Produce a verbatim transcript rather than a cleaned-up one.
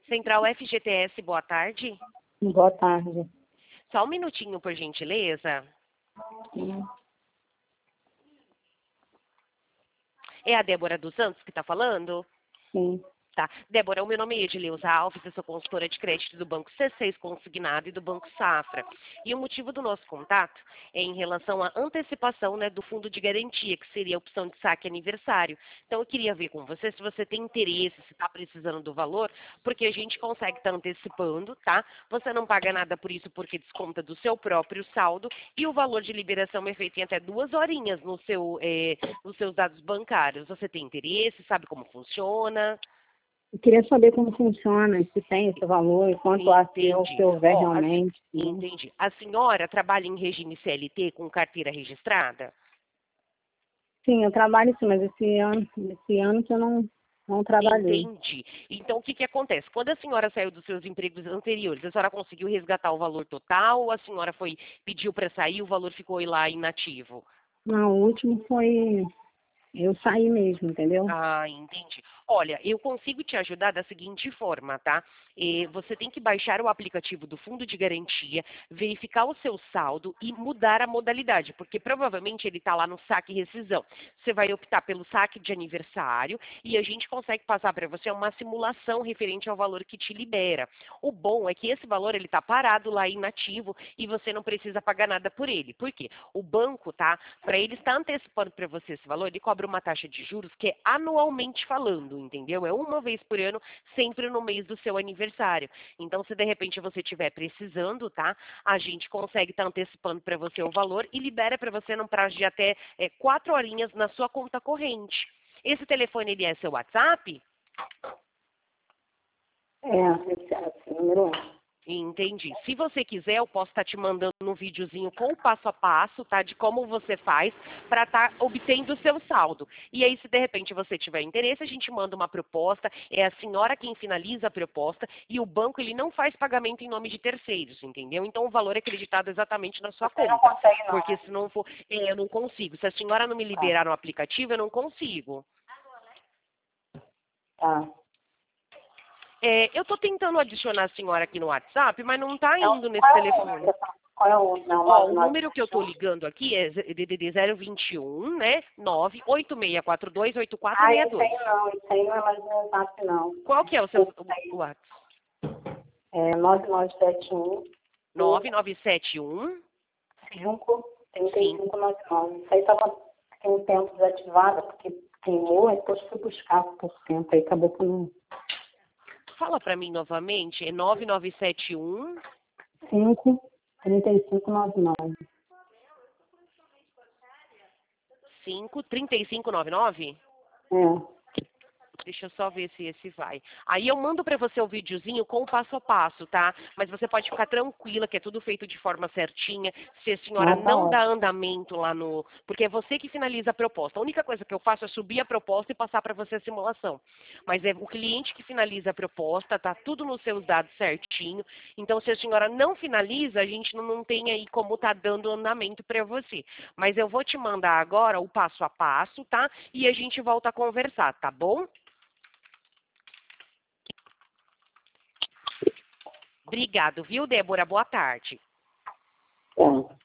Central F G T S, boa tarde. Boa tarde. Só um minutinho, por gentileza. Sim. É a Débora dos Santos que está falando? Sim. Tá. Débora, o meu nome é Edileuza Alves, eu sou consultora de crédito do Banco C seis Consignado e do Banco Safra. E o motivo do nosso contato é em relação à antecipação, né, do fundo de garantia, que seria a opção de saque aniversário. Então, eu queria ver com você se você tem interesse, se está precisando do valor, porque a gente consegue estar antecipando, tá? Você não paga nada por isso porque desconta do seu próprio saldo e o valor de liberação é feito em até duas horinhas no seu, eh, nos seus dados bancários. Você tem interesse? Sabe como funciona? Eu queria saber como funciona, se tem esse valor, quanto há se eu- se houver Ó, a- realmente. Né? entendi. A senhora trabalha em regime C L T com carteira registrada? Sim, eu trabalho sim, mas esse ano, esse ano que eu não, não trabalhei. Entendi. Então, o que, que acontece? Quando a senhora saiu dos seus empregos anteriores, a senhora conseguiu resgatar o valor total ou a senhora foi pediu para sair e o valor ficou lá inativo? Não, o último foi eu saí mesmo, entendeu? Ah, entendi. Olha, eu consigo te ajudar da seguinte forma, tá? Eh, você tem que baixar o aplicativo do Fundo de Garantia, verificar o seu saldo e mudar a modalidade, porque provavelmente ele está lá no saque e rescisão. Você vai optar pelo saque de aniversário e a gente consegue passar para você uma simulação referente ao valor que te libera. O bom é que esse valor ele está parado lá inativo e você não precisa pagar nada por ele. Por quê? O banco, tá? Para ele estar antecipando para você esse valor, ele cobra uma taxa de juros que é anualmente falando, entendeu? É uma vez por ano, sempre no mês do seu aniversário. Então, se de repente você estiver precisando, tá? A gente consegue estar antecipando para você o valor e libera para você num prazo de até é, quatro horinhas na sua conta corrente. Esse telefone, ele é seu WhatsApp? É, esse, esse número um. Entendi. Se você quiser, eu posso estar te mandando um videozinho com o passo a passo, tá? De como você faz para estar obtendo o seu saldo. E aí, se de repente você tiver interesse, a gente manda uma proposta. É a senhora quem finaliza a proposta e o banco ele não faz pagamento em nome de terceiros, entendeu? Então o valor é acreditado exatamente na sua Você não conta. consegue não, Porque né? se não for, é, eu não consigo. Se a senhora não me Tá. liberar no aplicativo, eu não consigo. Tá. É, eu estou tentando adicionar a senhora aqui no WhatsApp, mas não está Então, indo nesse qual é o telefone. número? Qual é o não, Ó, nove o nove número que eu sete estou um? ligando aqui é D D D zero vinte e um, né? nove oito seis quatro dois oito quatro Ah, seis esse dois. aí não, esse aí não é mais meu WhatsApp, não. Qual que é o seu Esse o- o aí WhatsApp? é nove nove sete um nove nove sete um cinco três cinco. cinco nove nove. Isso aí estava tem um tempo desativado, porque queimou, aí depois fui buscar por tempo, aí acabou por não. Fala para mim novamente. É nove nove sete um. cinco três cinco nove nove. cinco três cinco nove nove? É. Deixa eu só ver se esse vai. Aí eu mando para você o videozinho com o passo a passo, tá? Mas você pode ficar tranquila que é tudo feito de forma certinha. Se a senhora Ah, tá não dá ótimo. andamento lá no... Porque é você que finaliza a proposta. A única coisa que eu faço é subir a proposta e passar para você a simulação. Mas é o cliente que finaliza a proposta, tá tudo nos seus dados certinho. Então, se a senhora não finaliza, a gente não, não tem aí como tá dando andamento para você. Mas eu vou te mandar agora o passo a passo, tá? E a gente volta a conversar, tá bom? Obrigado, viu, Débora? Boa tarde. Tá.